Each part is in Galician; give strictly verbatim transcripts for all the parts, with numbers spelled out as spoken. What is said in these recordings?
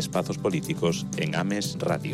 Espazos Políticos en Ames Radio.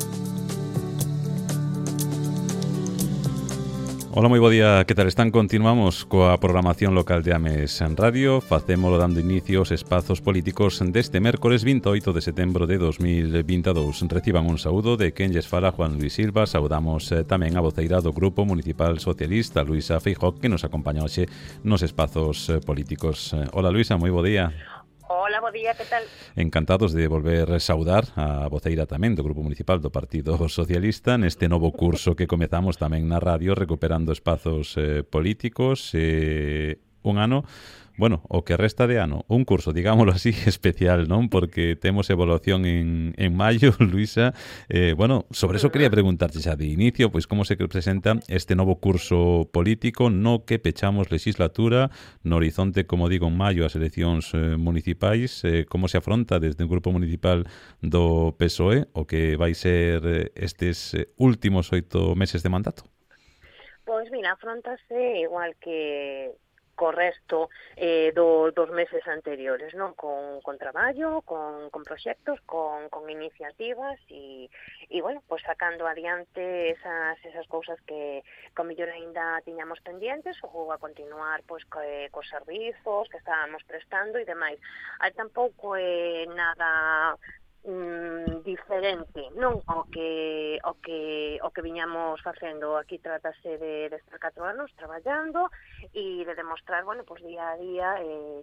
Ola, moi bo día, que tal están? Continuamos coa programación local de Ames en Radio. Facémolo dando inicio aos espazos políticos deste mércores vinte e oito de setembro de dos mil vinte e dous. Reciban un saúdo de quen lles fala Juan Luis Silva. Saudamos eh, tamén a voceira do Grupo Municipal Socialista, Luisa Feijóo, que nos acompaña hoxe nos espazos eh, políticos. Ola, Luisa, moi bo día. Hola, bo día, que tal? Encantados de volver a saudar a voceira tamén do Grupo Municipal do Partido Socialista neste novo curso que comezamos tamén na radio, recuperando espazos eh, políticos, eh, un ano, bueno, o que resta de ano, un curso, digámoslo así, especial, non? Porque temos evaluación en, en maio, Luisa. Eh, bueno, sobre eso quería preguntarte xa de inicio, pois como se presenta este novo curso político no que pechamos legislatura, no horizonte, como digo, en maio, as eleccións eh, municipais, eh, como se afronta desde o Grupo Municipal do P S O E o que vai ser eh, estes eh, últimos oito meses de mandato? Pois mira, afrontase igual que co resto eh, do, dos meses anteriores, non? Con, con traballo, con, con proxectos, con, con iniciativas e, e bueno, pues sacando adiante esas, esas cousas que, que ao mellor ainda tiñamos pendientes ou a continuar pues, co, eh, cos servizos que estábamos prestando e demais. Hai tampouco é eh, nada Mm, diferente, non? O que o que o que viñamos facendo. Aquí trátase de, de estar catro anos traballando e de demostrar, bueno, pues día a día eh,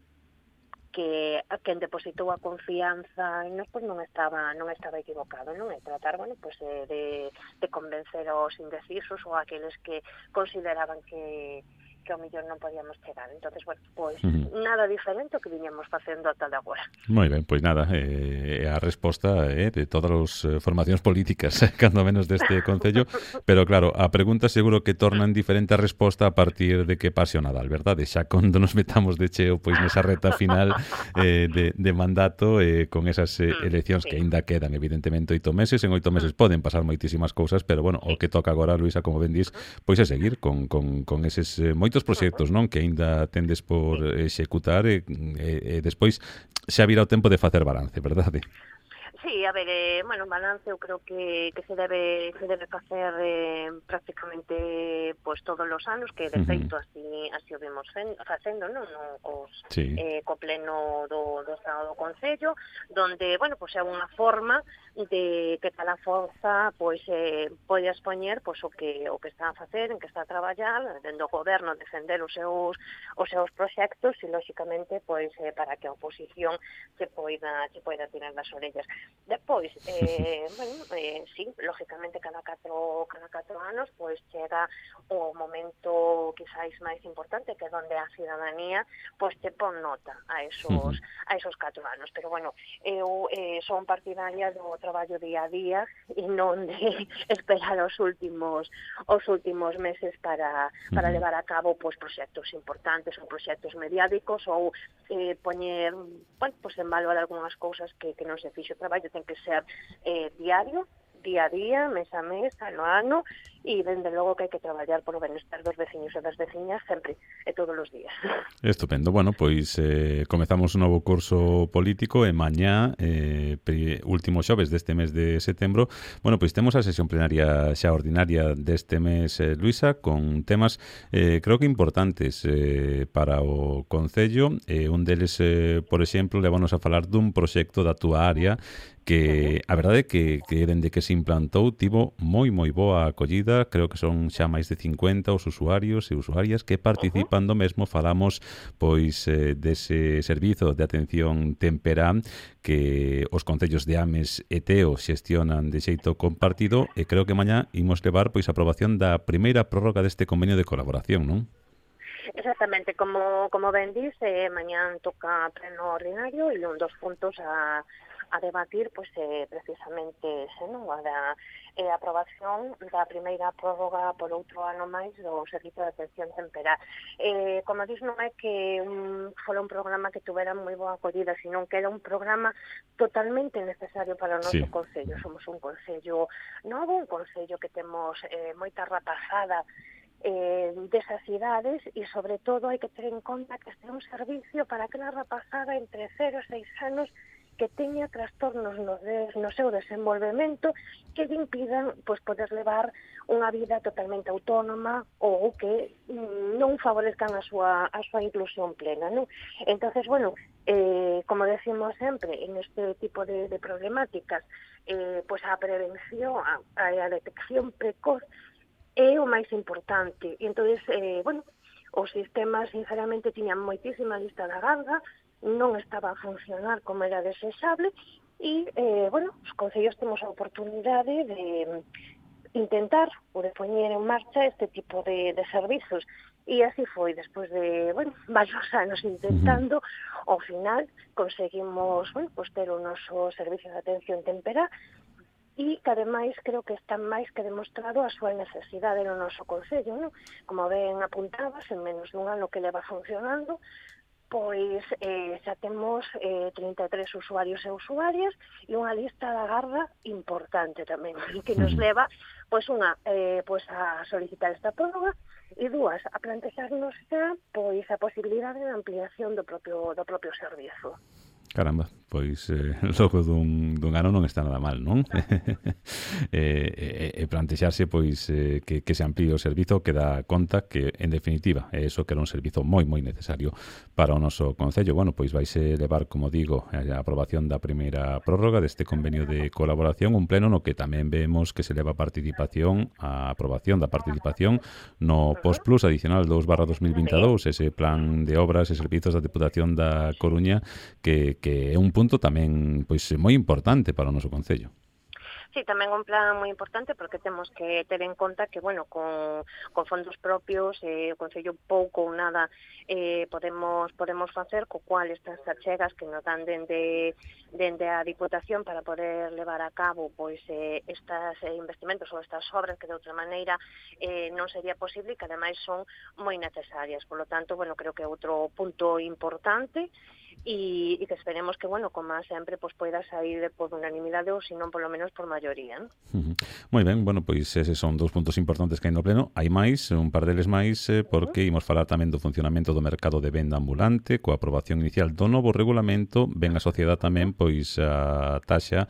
que a quen depositou a confianza en nós pues non estaba non estaba equivocado, non? E tratar, bueno, pues eh, de, de convencer aos indecisos ou aqueles que consideraban que que ao mellor non podíamos chegar. Entonces, bueno, pois uh-huh. nada diferente o que viñamos facendo ata de agora. Moi ben, pois nada, é eh, a resposta eh, de todas as eh, formacións políticas, cando menos deste Concello, pero claro, a pregunta seguro que torna en diferente a resposta a partir de que pase o Nadal, verdade? Xa cando nos metamos de cheo pois nesa reta final eh, de, de mandato eh, con esas eh, eleccións sí. que aínda quedan evidentemente oito meses, en oito meses poden pasar moitísimas cousas, pero bueno, o que toca agora, Luisa, como ben dis, pois é seguir con, con, con eses eh, moitos moitos proxectos, non? Que aínda tendes por executar e, e, e despois xa virá o tempo de facer balance, verdade? Sí, a ver, eh, bueno, balance eu creo que, que se debe se debe facer eh, prácticamente pues todos os anos, que de feito uh-huh. así así o vimos facendo, non? No, os, sí. eh, co pleno do, do Estado do Concello, donde, bueno, pues é unha forma de que cada forza pois eh, pode expoñer pois o que o que está a facer, en que está a traballar, dentro do goberno defender os seus os seus proxectos e lógicamente pois eh, para que a oposición se poida se poida tirar das orellas. Depois, eh, bueno, eh, sí, lógicamente cada catro, cada catro anos pois chega o momento quizáis máis importante, que é onde a cidadanía pois te pon nota a esos, a esos catro anos. Pero bueno, eu eh, son partidaria do traballo día a día e non de esperar os últimos os últimos meses para, para levar a cabo pois proxectos importantes ou proxectos mediáticos ou eh, poñer, bueno, pois en valor algunhas cousas que, que non se fixo. O traballo ten que ser eh, diario, día a día, mes a mes, ano a ano, e dende logo que hai que traballar polo benestar dos veciños e das veciñas sempre e todos os días. Estupendo. Bueno, pois eh, comezamos un novo curso político e mañá, eh, último xoves deste mes de setembro, bueno, pois temos a sesión plenaria xa ordinaria deste mes, eh, Luisa, con temas eh, creo que importantes eh, para o Concello. Eh, un deles, eh, por exemplo, levámonos a falar dun proxecto da túa área que a verdade é que, que dende que se implantou tivo moi moi boa acollida. Creo que son xa máis de cincuenta os usuarios e usuarias que participan do mesmo. Falamos pois eh, dese servizo de atención temperá que os concellos de Ames e Teo xestionan de xeito compartido, e creo que mañá imos levar pois a aprobación da primeira prórroga deste convenio de colaboración, non? Exactamente, como, como ben dice, mañán toca pleno ordinario e un dos puntos a a debatir pois eh, precisamente ese, non? A da eh, aprobación da primeira prórroga por outro ano máis do Servizo de Atención Temperá. Eh, como dis, non é que un, fora un programa que tuvera moi boa acollida, sino que era un programa totalmente necesario para o noso sí. Concello. Somos un concello novo, un concello que temos eh, moita rapazada eh, desas cidades e, sobre todo, hai que ter en conta que este é un servicio para aquela rapazada entre cero e seis anos que teña trastornos no, de, no seu desenvolvemento que lle impidan pois, poder levar unha vida totalmente autónoma ou que mm, non favorezcan a súa, a súa inclusión plena, non? Entonces, bueno, eh, como decimos sempre, en este tipo de, de problemáticas, eh, pois a prevención, a, a detección precoz é o máis importante. E entonces, eh, bueno, os sistemas, sinceramente, tiñan moitísima lista de agarda, non estaba a funcionar como era desexable e, eh, bueno, os concellos temos a oportunidade de intentar ou de poñer en marcha este tipo de, de servizos. E así foi, despois de, bueno, varios anos intentando, ao final conseguimos, bueno, pues, ter o noso servicio de atención temperá e que, ademais, creo que está máis que demostrado a súa necesidade no noso concello, non? Como ben apuntabas, en menos dun ano que leva funcionando, pois eh, xa temos eh, trinta e tres usuarios e usuarias e unha lista de agarda importante tamén, que nos leva pois unha eh, pois a solicitar esta prórroga e dúas, a plantexarnos xa pois a posibilidade de ampliación do propio do propio servizo. Caramba, pois eh, logo dun, dun ano non está nada mal, non? e, e, e plantexarse pois eh, que, que se amplíe o servizo que dá conta que, en definitiva, é eso que era un servizo moi, moi necesario para o noso concello. Bueno, pois vaise levar, como digo, a aprobación da primeira prórroga deste convenio de colaboración, un pleno no que tamén vemos que se leva participación, a aprobación da participación no Postplus adicional dous barra dos mil veintidós, ese plan de obras e servizos da Deputación da Coruña que que é un punto tamén pois moi importante para o noso concello. Sí, tamén un plan moi importante porque temos que ter en conta que, bueno, con, con fondos propios, eh, o Concello pouco ou nada eh, podemos podemos facer, co cual estas achegas que nos dan dende, dende a Diputación para poder levar a cabo pois eh, estas eh, investimentos ou estas obras que de outra maneira eh, non sería posible e que ademais son moi necesarias. Por lo tanto, bueno, creo que é outro punto importante e, e que esperemos que, bueno, como sempre, pues, poida sair por unanimidade ou, se non, polo menos por maioría, ¿no? Uh-huh. Moi ben, bueno, pois eses son dous puntos importantes que hai no pleno. Hai máis, un par deles máis, eh, porque imos falar tamén do funcionamento do mercado de venda ambulante, coa aprobación inicial do novo regulamento, ben asociada tamén, pois, a taxa,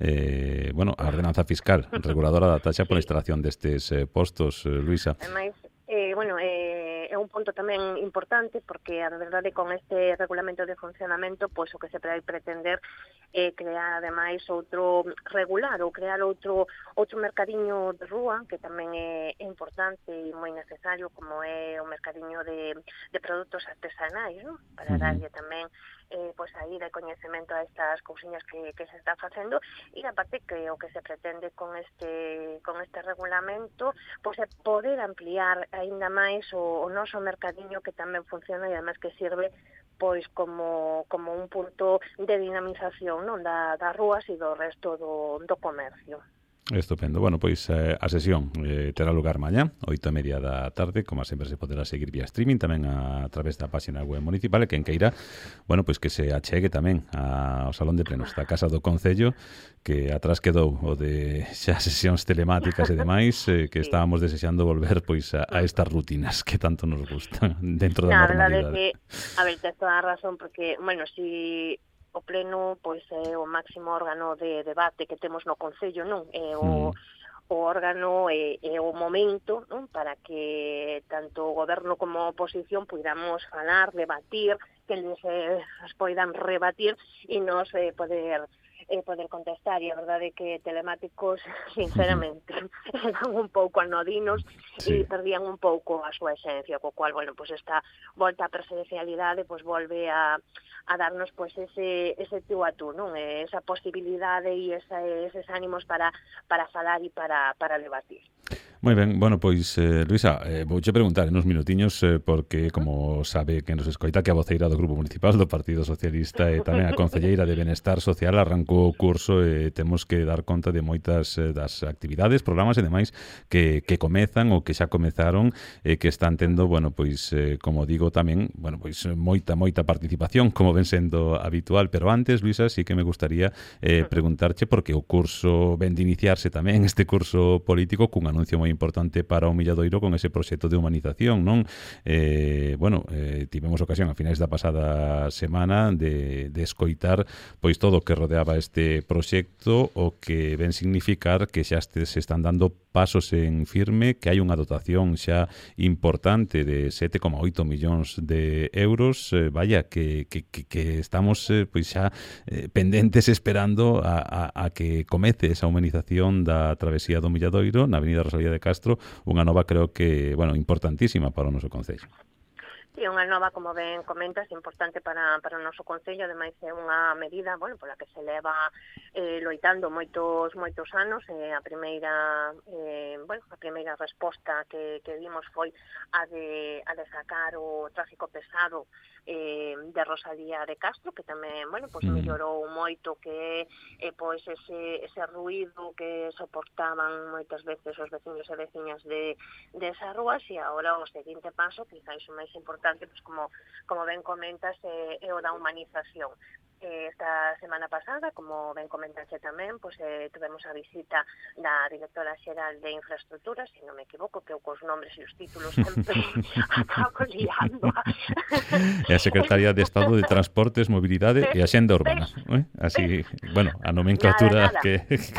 eh, bueno, a ordenanza fiscal reguladora da taxa pola instalación destes eh, postos, eh, Luisa. Ademais, eh, bueno, eh, é un punto tamén importante porque a verdade con este regulamento de funcionamento, pois o que se vai pretender é crear ademais outro regular ou crear outro outro mercadiño de rúa que tamén é importante e moi necesario, como é o mercadiño de, de produtos artesanais, ¿no? Para darlle tamén eh, pois aí de coñecemento a estas cousiñas que, que se está facendo e aparte que o que se pretende con este con este regulamento pois é poder ampliar aínda máis o, o noso mercadiño que tamén funciona e además que sirve pois como como un punto de dinamización, non, da, das rúas e do resto do, do comercio. Estupendo. Bueno, pois eh, a sesión eh, terá lugar mañá, oito e media da tarde, como sempre se poderá seguir vía streaming, tamén a, a través da página web municipal, e quen queira, bueno, pois que se achegue tamén ao Salón de Plenos da Casa do Concello, que atrás quedou o de xa sesións telemáticas e demais, eh, que estábamos desexando volver pois a, a estas rutinas que tanto nos gustan dentro da normalidade. Na verdade é que, a ver, tes toda a razón, porque, bueno, si o pleno pois é o máximo órgano de debate que temos no Concello, non? É o, mm. o órgano é, é o momento, non? Para que tanto o goberno como a oposición poidamos falar, debatir, que les eh, poidan rebatir e nos eh, poder eh, poder contestar, e a verdade é que telemáticos, sinceramente, eran un pouco anodinos sí. e perdían un pouco a súa esencia, co cual, bueno, pues esta volta á presencialidade pues volve a, a darnos pues ese ese tú a tú, non? Esa posibilidade e esa, eses ánimos para para falar e para para debatir. Moi ben, bueno, pois, eh, Luisa, eh, vouche preguntar en uns minutiños, eh, porque, como sabe que nos escoita, que a voceira do Grupo Municipal do Partido Socialista e tamén a concelleira de Benestar Social arrancou o curso e temos que dar conta de moitas eh, das actividades, programas e demais que, que comezan ou que xa comezaron e que están tendo, bueno, pois, eh, como digo tamén, bueno, pois, moita, moita participación, como ven sendo habitual, pero antes, Luisa, sí que me gustaría eh, preguntarche, porque o curso ven de iniciarse tamén, este curso político, cun anuncio moi moi importante para o Milladoiro con ese proxecto de humanización, non? Eh, bueno, eh, tivemos ocasión a finais da pasada semana de, de escoitar pois todo o que rodeaba este proxecto, o que ven significar que xa se están dando pasos en firme, que hai unha dotación xa importante de sete coma oito millóns de euros, eh, vaya, que, que, que, que estamos eh, pois xa eh, pendentes esperando a, a, a que comece esa humanización da travesía do Milladoiro na Avenida Rosalía de Castro, unha nova creo que, bueno, importantísima para o noso concello. E unha nova, como ben comentas, importante para, para o noso concello, ademais é unha medida, bueno, pola que se leva eh, loitando moitos moitos anos. Eh, a primeira eh, bueno, a primeira resposta que, que vimos foi a de, a de sacar o tráfico pesado eh, de Rosalía de Castro, que tamén, bueno, pois mellorou moito que eh, pois ese, ese ruído que soportaban moitas veces os veciños e veciñas de, de esas rúas, e agora o seguinte paso, quizás o máis importante, pues como, como ben comentas, eh, é o da humanización. Eh, esta semana pasada, como ben comentaste tamén, pues, eh, tuvemos a visita da directora xeral de Infraestructuras, se non me equivoco, que eu cos nombres e os títulos sempre acabo liando. E a Secretaría de Estado de Transportes, Mobilidade e Axenda Urbana. Eh? Así, bueno, a nomenclatura nada, nada. que... que...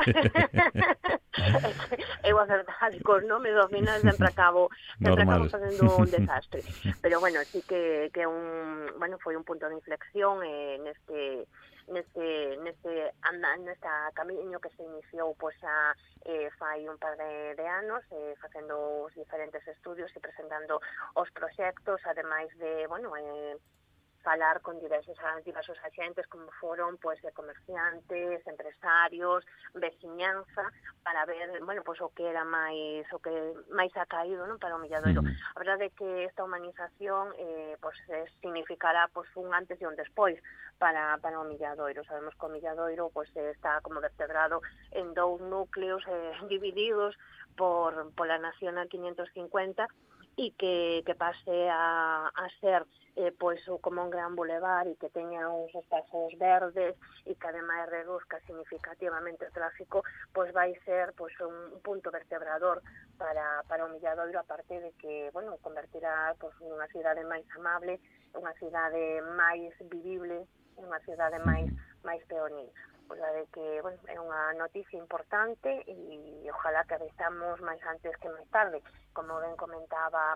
Eu a verdade, cos nomes do final sempre acabo sempre acabo facendo un desastre, pero bueno, sí que que un, bueno, foi un punto de inflexión eh, neste neste neste anda nesta camiño que se iniciou pois a eh, fai un par de, de anos, eh, facendo os diferentes estudios e presentando os proxectos, ademais de, bueno, eh, falar con diversos, diversos agentes como foron pois de comerciantes, empresarios, veciñanza, para ver, bueno, pois o que era máis o que máis ha caído, non, para o Milladoiro. Mm. A verdade é que esta humanización eh, pois eh, significará pois un antes e un despois para para o Milladoiro. Sabemos que o Milladoiro pois está como vertebrado en dous núcleos eh, divididos por pola Nacional quinientos cincuenta, e que, que pase a, a ser eh, pois como un gran bulevar e que teña uns espazos verdes e que ademais reduzca significativamente o tráfico, pois vai ser pois un punto vertebrador para, para o Milladoiro, a parte de que, bueno, convertirá pois unha cidade máis amable, unha cidade máis vivible, unha cidade máis máis peonil. O sea, de que, bueno, é unha noticia importante e ojalá que avisamos máis antes que máis tarde. Como ben comentaba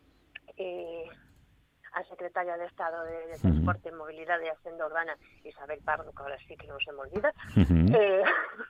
eh, a secretaria de Estado de, de Transporte, uh-huh. Mobilidade e Axenda Urbana, Isabel Pardo, que ahora sí que non se me olvida, uh-huh. eh,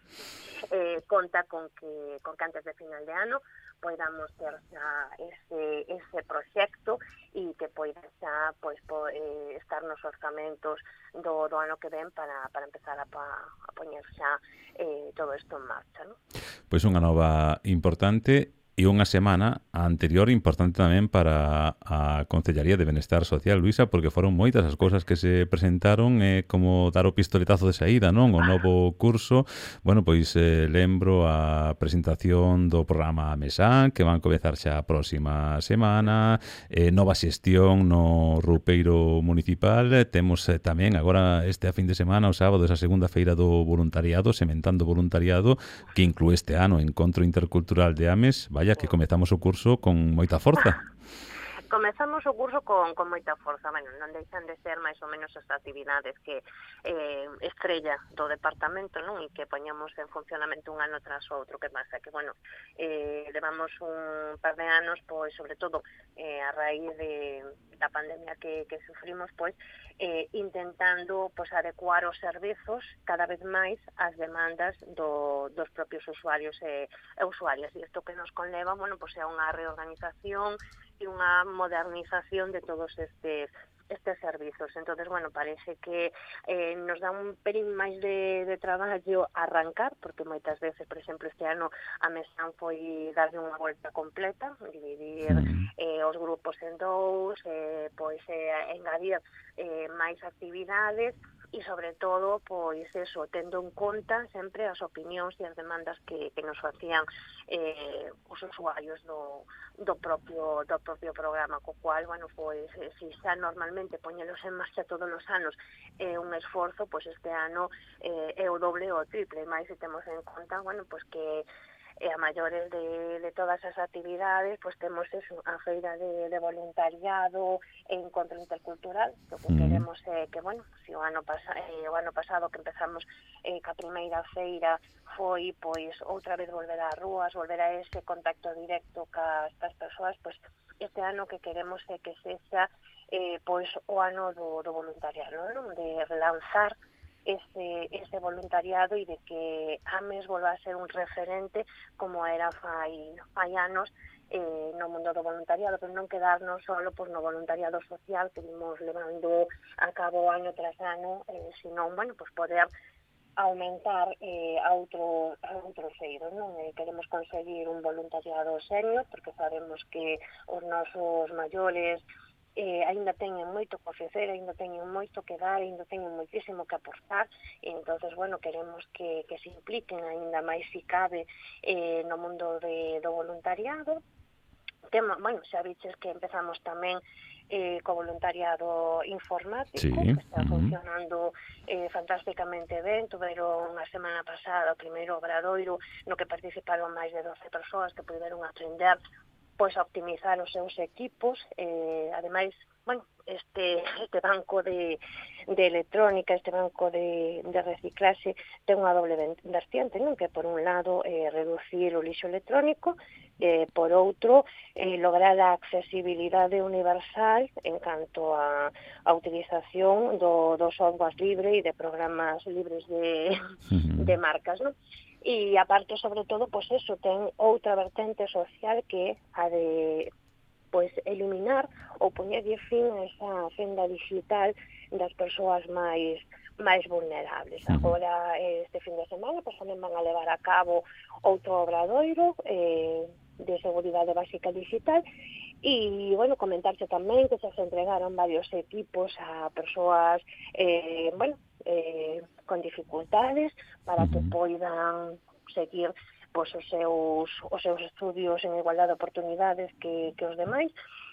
eh, conta con que, con que antes de final de ano podamos ter xa ese, ese proxecto e que poida xa pois, po, eh, estar nos orzamentos do, do ano que ven para, para empezar a, a poñer xa eh, todo isto en marcha, ¿no? Pois unha nova importante e unha semana anterior importante tamén para a Concellaría de Benestar Social, Luisa, porque foron moitas as cousas que se presentaron, eh, como dar o pistoletazo de saída, non? O novo curso, bueno, pois eh, lembro a presentación do programa Mesán, que van comezar xa a próxima semana, eh, nova xestión no Roupeiro Municipal, eh, temos eh, tamén agora este a fin de semana, o sábado, esa segunda feira do voluntariado, Sementando Voluntariado, que inclúe este ano Encontro Intercultural de Ames. Vaya, que comezamos o curso con moita forza. Comezamos o curso con, con moita forza, bueno, non deixan de ser máis ou menos as actividades que eh, estrella do departamento, non? E que poñamos en funcionamento un ano tras outro, que pasa que, bueno, eh, levamos un par de anos, pois, sobre todo, eh, a raíz de, da pandemia que, que sufrimos, pois, eh, intentando, pois, adecuar os servizos cada vez máis ás demandas do, dos propios usuarios e, e usuarias, e isto que nos conleva, bueno, pois, é unha reorganización e unha modernización de todos estes estes servizos. Entonces, bueno, parece que eh, nos dá un pelín máis de, de traballo arrancar, porque moitas veces, por exemplo, este ano a Mesán foi darlle unha volta completa, dividir eh, os grupos en dous, eh, pois eh, engadir eh, máis actividades, e sobre todo, pois eso, tendo en conta sempre as opinións e as demandas que, que nos facían eh, os usuarios do, do propio do propio programa, co cual, bueno, pois se xa normalmente poñelos en marcha todos os anos é eh, un esforzo, pois este ano eh, é o doble ou o triple, máis se temos en conta, bueno, pois que e a maiores de, de todas as actividades, pois temos eso, a feira de, de voluntariado e encontro intercultural, que o que mm. queremos é que, bueno, se o ano, pasa, eh, o ano pasado que empezamos eh, ca primeira feira foi, pois, outra vez volver ás rúas, volver a ese contacto directo cas, cas persoas, pois, este ano que queremos é que sexa, eh, pois, o ano do, do voluntariado, non? De relanzar ese, ese voluntariado e de que Ames volva a ser un referente como era fai, fai anos eh, no mundo do voluntariado, pero non quedarnos solo por no voluntariado social que vimos levando a cabo año tras ano, eh, senón, bueno, pues poder aumentar eh, a outro a outros eiros, non? Eh, queremos conseguir un voluntariado serio, porque sabemos que os nosos maiores eh, aínda teñen moito que ofrecer, aínda teñen moito que dar, aínda teñen moitísimo que aportar, e entonces, bueno, queremos que, que se impliquen aínda máis si cabe eh, no mundo de, do voluntariado. Tema, bueno, xa viches que empezamos tamén eh, co voluntariado informático, sí. que está uh-huh. funcionando eh, fantásticamente ben. Tuveron a semana pasada o primeiro obradoiro no que participaron máis de doce persoas que puderon aprender pois a optimizar os seus equipos, eh, ademais, bueno, este, este banco de, de electrónica, este banco de, de reciclaxe ten unha doble vertiente, non? Que por un lado eh, reducir o lixo electrónico, eh, por outro eh, lograr a accesibilidade universal en canto a, a utilización do, do software libre e de programas libres de, uh-huh. de marcas, non? E aparte, sobre todo, pois eso, ten outra vertente social que é a de pois eliminar ou poñerlle fin a esa fenda digital das persoas máis máis vulnerables. Agora, este fin de semana, pois tamén van a levar a cabo outro obradoiro eh, de seguridade básica digital. E, bueno, comentarse tamén que se entregaron varios equipos a persoas, eh, bueno, eh, con dificultades para que poidan seguir pois, os, seus, os seus estudios en igualdade de oportunidades que, que os demais.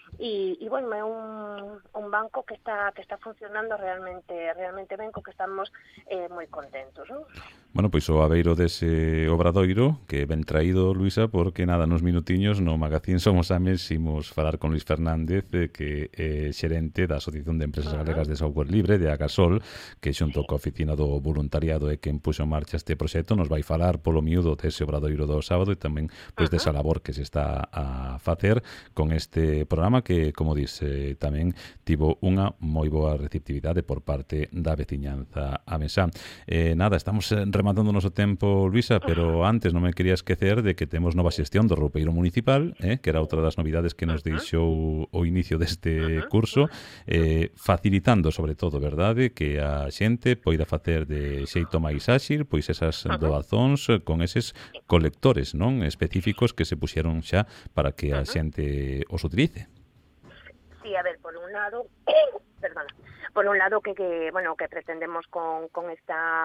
E, e bueno, é un, un banco que está que está funcionando realmente realmente ben, co que estamos eh, moi contentos, non? Bueno, pois o abeiro dese obradoiro que ben traído, Luisa, porque nada, nos minutiños no Magazín Somos Ames imos falar con Luis Fernández, eh, que é xerente da Asociación de Empresas uh-huh. Galegas de Software Libre, de Agasol, que xunto coa Oficina do Voluntariado é quen puxo en marcha este proxecto, nos vai falar polo miúdo dese obradoiro do sábado e tamén pois uh-huh. desa labor que se está a facer con este programa que, como dice, tamén tivo unha moi boa receptividade por parte da veciñanza amesá. Eh, nada, estamos rematando o noso tempo, Luisa, pero antes non me quería esquecer de que temos nova xestión do roupeiro municipal, eh, que era outra das novidades que nos deixou o inicio deste curso, eh, facilitando, sobre todo, verdade, que a xente poida facer de xeito máis áxil, pois esas doazóns con eses colectores, non, específicos que se puxeron xa para que a xente os utilice. Sí, a ver, por un lado, perdona, por un lado que, que bueno, que pretendemos con, con esta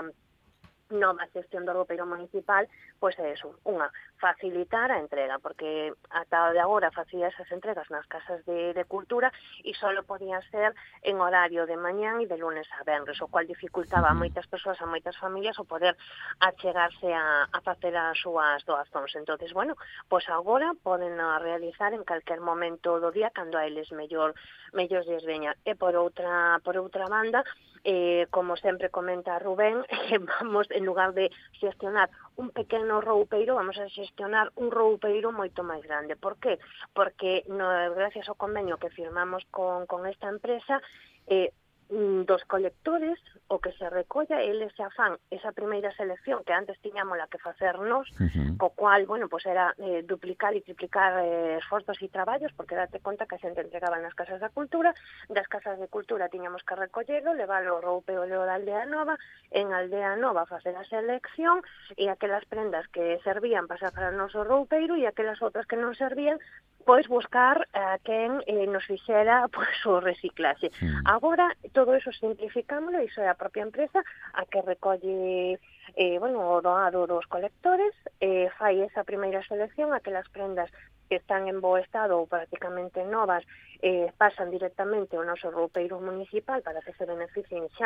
nova xestión do roupeiro municipal, pois é eso, unha, facilitar a entrega, porque ata de agora facía esas entregas nas casas de, de cultura e só podían ser en horario de mañán e de lunes a venres, o cual dificultaba a moitas persoas, a moitas familias, o poder achegarse a, a facer as súas doazóns. Entonces, bueno, pois agora poden realizar en calquer momento do día cando a eles mellor, mellor lles veña. E por outra, por outra banda, eh, como sempre comenta Rubén, vamos, en lugar de xestionar un pequeno roupeiro, vamos a xestionar un roupeiro moito máis grande. Por qué? Porque no, gracias ao convenio que firmamos con, con esta empresa, eh, dos colectores, o que se recolla, eles xa fan esa primeira selección que antes tiñamos la que facernos, uh-huh. co cual, bueno, pues era eh, duplicar e triplicar eh, esforzos e traballos, porque date conta que a xente entregaba nas casas da cultura, das casas de cultura tiñamos que recollelo, leválo ao roupeo da Aldea Nova, en Aldea Nova facer a selección, e aquelas prendas que servían pasar para o noso roupeiro, e aquelas outras que non servían, pois buscar a quen eh, nos fixera pois, o reciclaxe. Uh-huh. Agora, todo eso simplificámoslo, iso é a propia empresa a que recolle eh, bueno, o doado dos colectores, eh, fai esa primeira selección, aquelas prendas que están en bo estado ou prácticamente novas, eh, pasan directamente ao noso roupeiro municipal para que se beneficien xa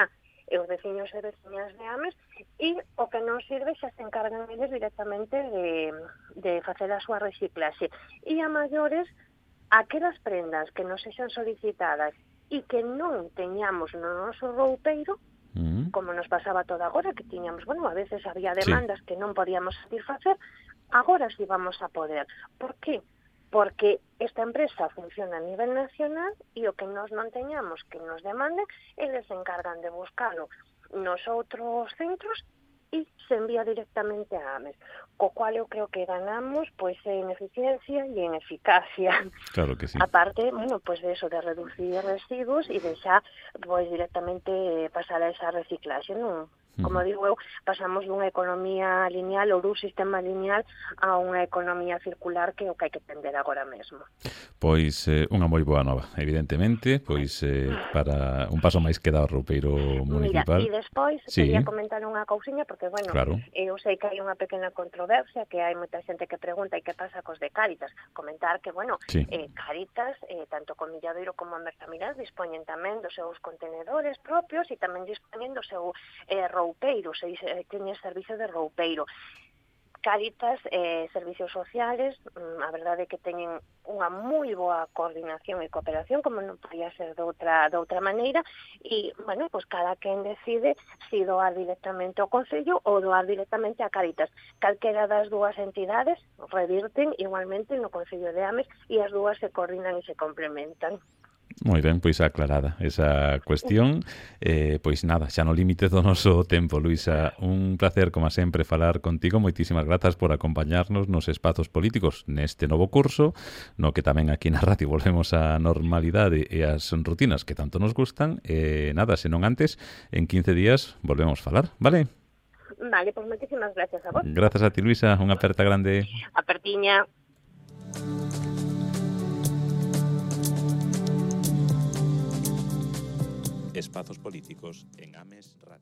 e os veciños e veciñas de Ames, e o que non sirve xa se encargan eles directamente de, de facer a súa reciclaxe. E a maiores, aquelas prendas que nos sexan solicitadas e que non teñamos no noso roupeiro, mm. como nos pasaba toda agora, que tiñamos, bueno, a veces había demandas sí. que non podíamos satisfacer, agora sí vamos a poder. Por qué? Porque esta empresa funciona a nivel nacional e o que nos non teñamos que nos demanden, eles se encargan de buscalo nos outros centros e se envía directamente a Ames, co cual eu creo que ganamos pois en eficiencia e en eficacia. Claro que sí. Aparte, bueno, pois de eso, de reducir residuos e de xa pois directamente pasar a esa reciclaxe, non? Como digo eu, pasamos dunha economía lineal ou dun sistema lineal a unha economía circular que é o que hai que tender agora mesmo. Pois eh, unha moi boa nova, evidentemente, pois eh, para un paso máis que dá o roupeiro municipal. Mira, e despois sí. quería comentar unha cousiña, porque, bueno, claro. eu sei que hai unha pequena controversia, que hai moita xente que pregunta e que pasa cos de Cáritas. Comentar que, bueno, sí. eh, Cáritas, eh, tanto con Milladoiro como a Mercamilas, dispoñen tamén dos seus contenedores propios e tamén dispoñen do seu eh, roupeiro, se teñen servicio de roupeiro. Cáritas, eh, servicios sociales, a verdade é que teñen unha moi boa coordinación e cooperación, como non podía ser de outra, de outra maneira, e, bueno, pues cada quen decide si doar directamente ao Concello ou doar directamente a Cáritas. Calquera das dúas entidades revirten igualmente no Concello de Ames e as dúas se coordinan e se complementan. Moi ben, pois aclarada esa cuestión. Eh, pois nada, xa no límite do noso tempo, Luisa. Un placer, como sempre, falar contigo. Moitísimas grazas por acompañarnos nos espazos políticos neste novo curso, no que tamén aquí na radio volvemos á normalidade e ás rutinas que tanto nos gustan. Eh, nada, senón antes, en quince días volvemos falar, vale? Vale, pois moitísimas gracias a vos. Grazas a ti, Luisa. Unha aperta grande. Apertiña. Espazos políticos en Ames Radio.